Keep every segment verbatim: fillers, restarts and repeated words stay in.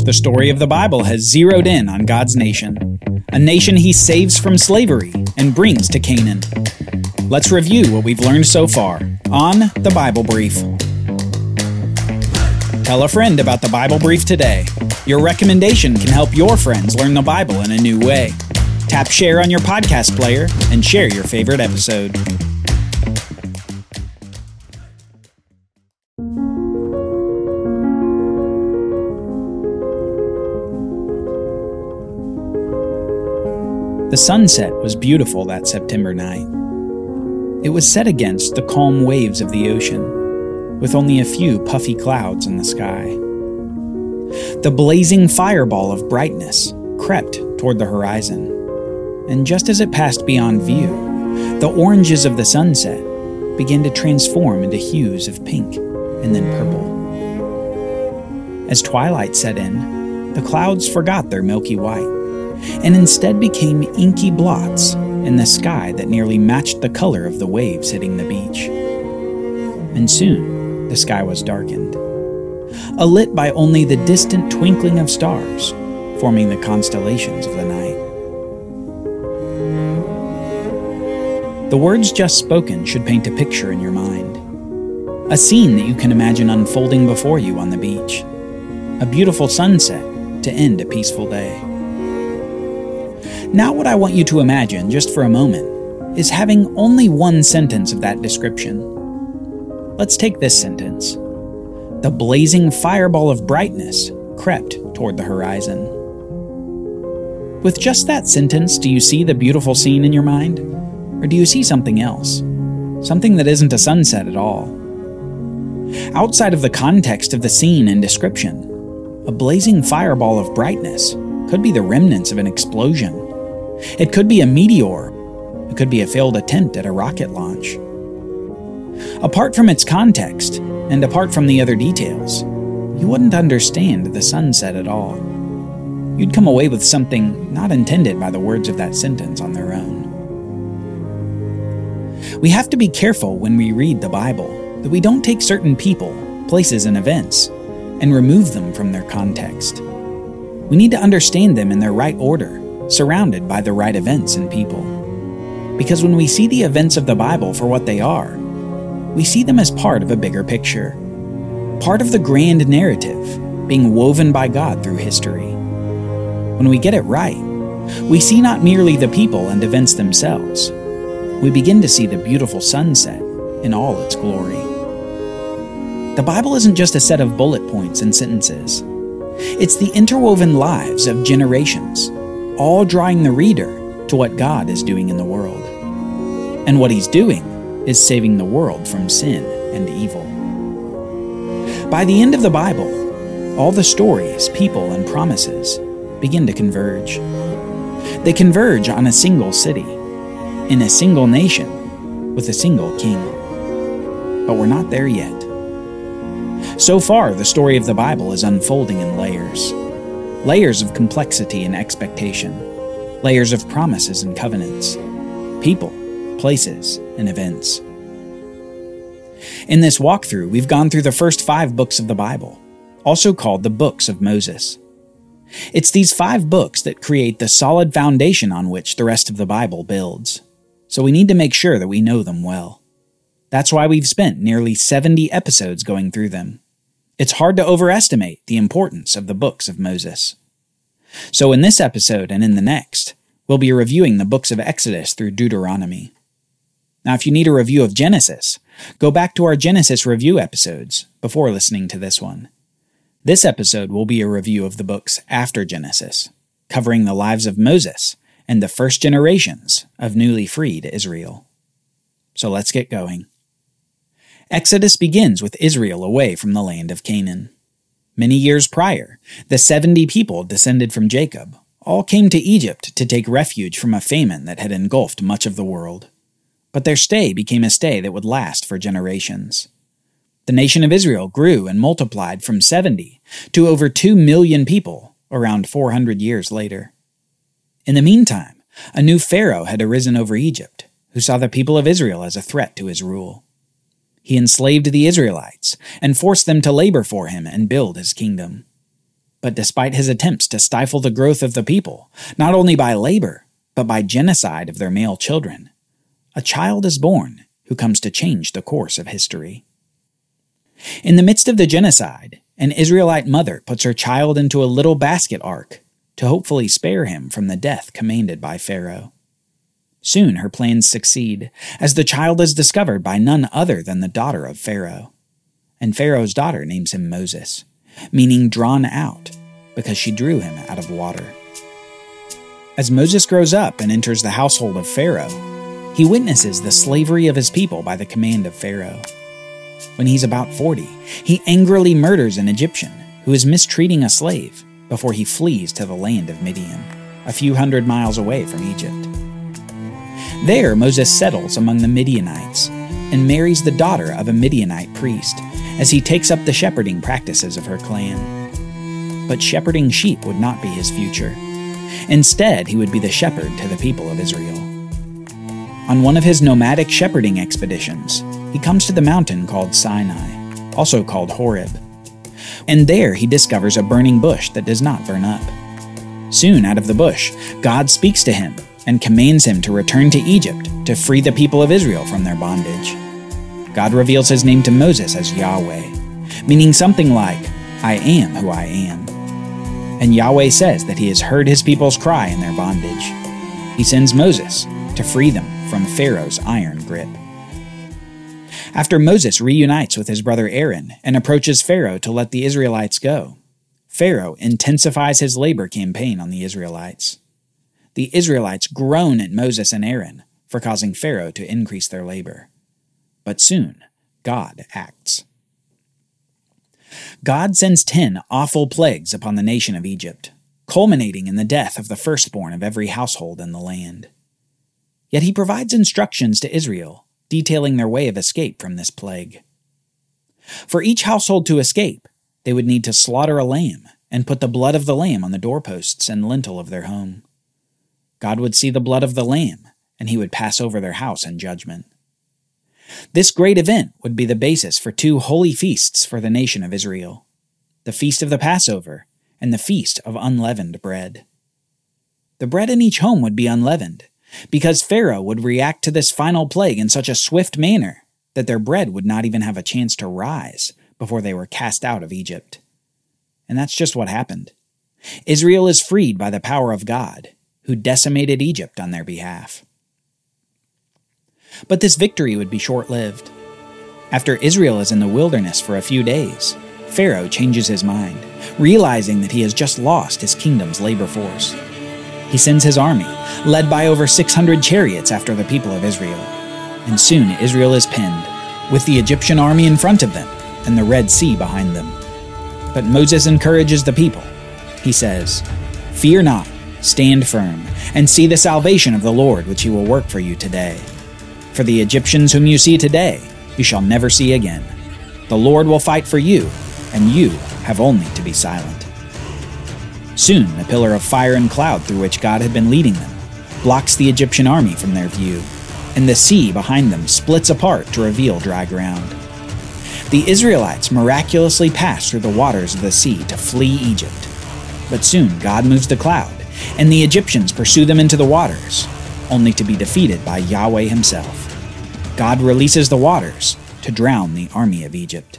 the story of the Bible has zeroed in on God's nation, a nation he saves from slavery and brings to Canaan. Let's review what we've learned so far on the Bible Brief. Tell a friend about the Bible Brief today. Your recommendation can help your friends learn the Bible in a new way. Tap share on your podcast player and share your favorite episode. The sunset was beautiful that September night. It was set against the calm waves of the ocean, with only a few puffy clouds in the sky. The blazing fireball of brightness crept toward the horizon, and just as it passed beyond view, the oranges of the sunset began to transform into hues of pink and then purple. As twilight set in, the clouds forgot their milky white, and instead became inky blots in the sky that nearly matched the color of the waves hitting the beach. And soon, the sky was darkened, alit by only the distant twinkling of stars, forming the constellations of the night. The words just spoken should paint a picture in your mind, a scene that you can imagine unfolding before you on the beach, a beautiful sunset to end a peaceful day. Now what I want you to imagine, just for a moment, is having only one sentence of that description. Let's take this sentence. The blazing fireball of brightness crept toward the horizon. With just that sentence, do you see the beautiful scene in your mind? Or do you see something else? Something that isn't a sunset at all? Outside of the context of the scene and description, a blazing fireball of brightness could be the remnants of an explosion. It could be a meteor. It could be a failed attempt at a rocket launch. Apart from its context, and apart from the other details, you wouldn't understand the sunset at all. You'd come away with something not intended by the words of that sentence on their own. We have to be careful when we read the Bible that we don't take certain people, places, and events and remove them from their context. We need to understand them in their right order, surrounded by the right events and people. Because when we see the events of the Bible for what they are, we see them as part of a bigger picture, part of the grand narrative being woven by God through history. When we get it right, we see not merely the people and events themselves, we begin to see the beautiful sunset in all its glory. The Bible isn't just a set of bullet points and sentences. It's the interwoven lives of generations, all drawing the reader to what God is doing in the world. And what He's doing is saving the world from sin and evil. By the end of the Bible, all the stories, people, and promises begin to converge. They converge on a single city, in a single nation, with a single king. But we're not there yet. So far, the story of the Bible is unfolding in layers. Layers of complexity and expectation. Layers of promises and covenants. People, places, and events. In this walkthrough, we've gone through the first five books of the Bible, also called the Books of Moses. It's these five books that create the solid foundation on which the rest of the Bible builds. So we need to make sure that we know them well. That's why we've spent nearly seventy episodes going through them. It's hard to overestimate the importance of the books of Moses. So in this episode and in the next, we'll be reviewing the books of Exodus through Deuteronomy. Now, if you need a review of Genesis, go back to our Genesis review episodes before listening to this one. This episode will be a review of the books after Genesis, covering the lives of Moses and the first generations of newly freed Israel. So let's get going. Exodus begins with Israel away from the land of Canaan. Many years prior, the seventy people descended from Jacob all came to Egypt to take refuge from a famine that had engulfed much of the world. But their stay became a stay that would last for generations. The nation of Israel grew and multiplied from seventy to over two million people around four hundred years later. In the meantime, a new Pharaoh had arisen over Egypt, who saw the people of Israel as a threat to his rule. He enslaved the Israelites and forced them to labor for him and build his kingdom. But despite his attempts to stifle the growth of the people, not only by labor, but by genocide of their male children, a child is born who comes to change the course of history. In the midst of the genocide, an Israelite mother puts her child into a little basket ark to hopefully spare him from the death commanded by Pharaoh. Soon her plans succeed, as the child is discovered by none other than the daughter of Pharaoh. And Pharaoh's daughter names him Moses, meaning drawn out, because she drew him out of water. As Moses grows up and enters the household of Pharaoh, he witnesses the slavery of his people by the command of Pharaoh. When he's about forty, he angrily murders an Egyptian who is mistreating a slave before he flees to the land of Midian, a few hundred miles away from Egypt. There, Moses settles among the Midianites and marries the daughter of a Midianite priest, as he takes up the shepherding practices of her clan. But shepherding sheep would not be his future. Instead, he would be the shepherd to the people of Israel. On one of his nomadic shepherding expeditions, he comes to the mountain called Sinai, also called Horeb. And there he discovers a burning bush that does not burn up. Soon out of the bush, God speaks to him and commands him to return to Egypt to free the people of Israel from their bondage. God reveals his name to Moses as Yahweh, meaning something like, I am who I am. And Yahweh says that he has heard his people's cry in their bondage. He sends Moses to free them from Pharaoh's iron grip. After Moses reunites with his brother Aaron and approaches Pharaoh to let the Israelites go, Pharaoh intensifies his labor campaign on the Israelites. The Israelites groan at Moses and Aaron for causing Pharaoh to increase their labor. But soon, God acts. God sends ten awful plagues upon the nation of Egypt, culminating in the death of the firstborn of every household in the land. Yet he provides instructions to Israel, detailing their way of escape from this plague. For each household to escape, they would need to slaughter a lamb and put the blood of the lamb on the doorposts and lintel of their home. God would see the blood of the lamb, and he would pass over their house in judgment. This great event would be the basis for two holy feasts for the nation of Israel, the Feast of the Passover and the Feast of Unleavened Bread. The bread in each home would be unleavened, because Pharaoh would react to this final plague in such a swift manner that their bread would not even have a chance to rise before they were cast out of Egypt. And that's just what happened. Israel is freed by the power of God, who decimated Egypt on their behalf. But this victory would be short-lived. After Israel is in the wilderness for a few days, Pharaoh changes his mind, realizing that he has just lost his kingdom's labor force. He sends his army, led by over six hundred chariots after the people of Israel. And soon Israel is pinned, with the Egyptian army in front of them and the Red Sea behind them. But Moses encourages the people. He says, "Fear not, stand firm, and see the salvation of the Lord which he will work for you today. For the Egyptians whom you see today, you shall never see again. The Lord will fight for you, and you have only to be silent." Soon the pillar of fire and cloud through which God had been leading them blocks the Egyptian army from their view, and the sea behind them splits apart to reveal dry ground. The Israelites miraculously pass through the waters of the sea to flee Egypt. But soon God moves the cloud, and the Egyptians pursue them into the waters, only to be defeated by Yahweh himself. God releases the waters to drown the army of Egypt.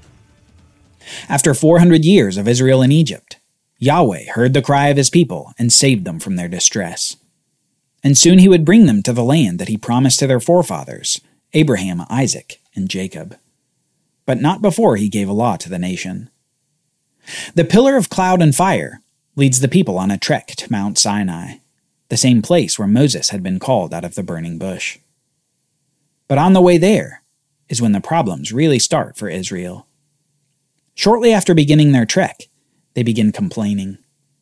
After four hundred years of Israel in Egypt, Yahweh heard the cry of his people and saved them from their distress. And soon he would bring them to the land that he promised to their forefathers, Abraham, Isaac, and Jacob. But not before he gave a law to the nation. The pillar of cloud and fire leads the people on a trek to Mount Sinai, the same place where Moses had been called out of the burning bush. But on the way there is when the problems really start for Israel. Shortly after beginning their trek, they begin complaining.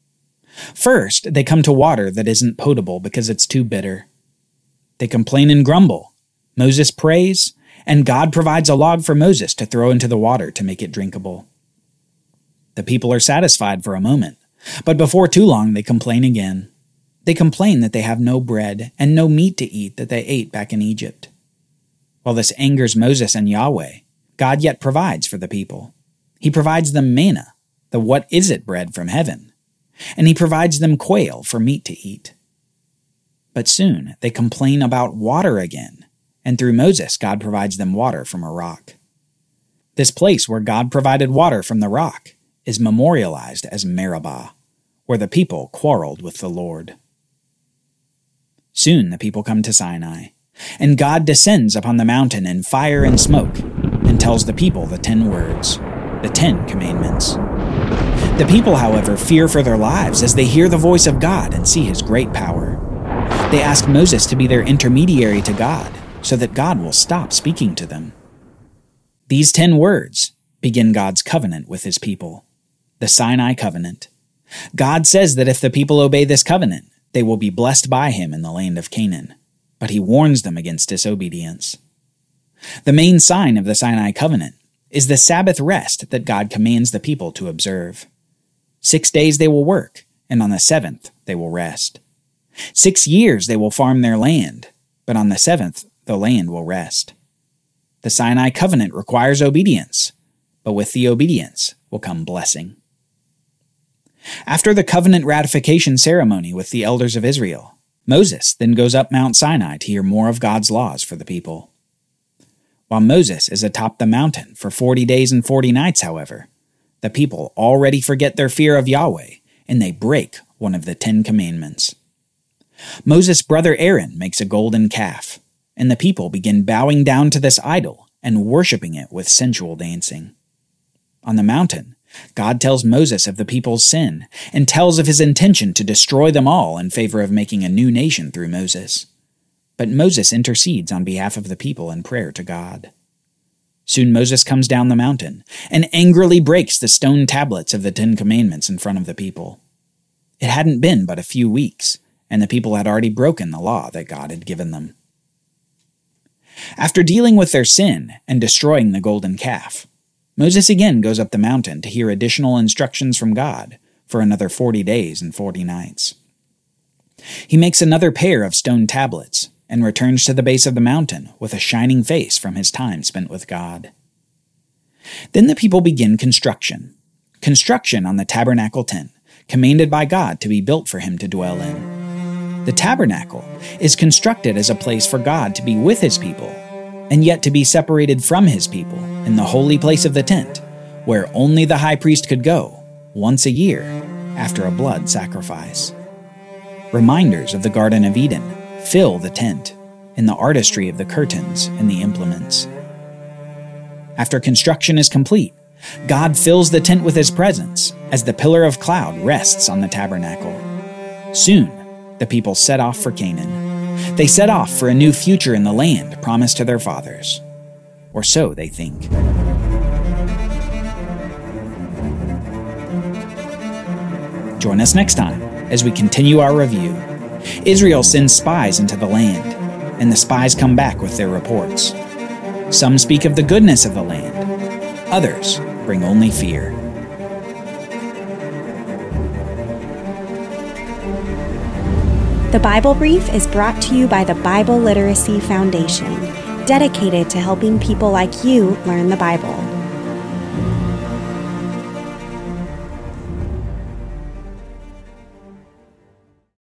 First, they come to water that isn't potable because it's too bitter. They complain and grumble. Moses prays, and God provides a log for Moses to throw into the water to make it drinkable. The people are satisfied for a moment, but before too long they complain again. They complain that they have no bread and no meat to eat that they ate back in Egypt. While this angers Moses and Yahweh, God yet provides for the people. He provides them manna, the what is it bread from heaven, and he provides them quail for meat to eat. But soon they complain about water again, and through Moses God provides them water from a rock. This place where God provided water from the rock is memorialized as Meribah, where the people quarreled with the Lord. Soon the people come to Sinai, and God descends upon the mountain in fire and smoke, and tells the people the ten words, the Ten Commandments. The people, however, fear for their lives as they hear the voice of God and see his great power. They ask Moses to be their intermediary to God, so that God will stop speaking to them. These ten words begin God's covenant with his people, the Sinai covenant. God says that if the people obey this covenant, they will be blessed by him in the land of Canaan, but he warns them against disobedience. The main sign of the Sinai covenant is the Sabbath rest that God commands the people to observe. Six days they will work, and on the seventh they will rest. Six years they will farm their land, but on the seventh the land will rest. The Sinai covenant requires obedience, but with the obedience will come blessing. After the covenant ratification ceremony with the elders of Israel, Moses then goes up Mount Sinai to hear more of God's laws for the people. While Moses is atop the mountain for forty days and forty nights, however, the people already forget their fear of Yahweh, and they break one of the Ten Commandments. Moses' brother Aaron makes a golden calf, and the people begin bowing down to this idol and worshiping it with sensual dancing. On the mountain, God tells Moses of the people's sin and tells of his intention to destroy them all in favor of making a new nation through Moses. But Moses intercedes on behalf of the people in prayer to God. Soon Moses comes down the mountain and angrily breaks the stone tablets of the Ten Commandments in front of the people. It hadn't been but a few weeks, and the people had already broken the law that God had given them. After dealing with their sin and destroying the golden calf, Moses again goes up the mountain to hear additional instructions from God for another forty days and forty nights. He makes another pair of stone tablets and returns to the base of the mountain with a shining face from his time spent with God. Then the people begin construction. Construction on the tabernacle tent, commanded by God to be built for him to dwell in. The tabernacle is constructed as a place for God to be with his people, and yet to be separated from his people in the holy place of the tent, where only the high priest could go once a year after a blood sacrifice. Reminders of the Garden of Eden fill the tent in the artistry of the curtains and the implements. After construction is complete, God fills the tent with his presence as the pillar of cloud rests on the tabernacle. Soon, the people set off for Canaan. They set off for a new future in the land promised to their fathers. Or so they think. Join us next time as we continue our review. Israel sends spies into the land, and the spies come back with their reports. Some speak of the goodness of the land. Others bring only fear. The Bible Brief is brought to you by the Bible Literacy Foundation, dedicated to helping people like you learn the Bible.